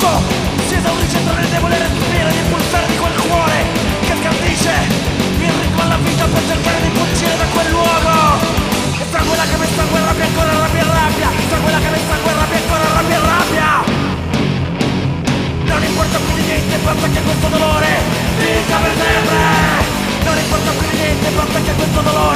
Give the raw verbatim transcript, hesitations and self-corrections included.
tutto si esaurisce tra il debole respiro e il pulsare di quel cuore che scandisce in ritmo alla vita per cercare di fuggire da quel luogo. E tra quella che mi sangue rabbia ancora rabbia e rabbia, tra quella che mi sangue rabbia ancora rabbia e rabbia. Non importa più di niente, basta che questo dolore finisca per sempre. Non importa più di niente, basta che questo dolore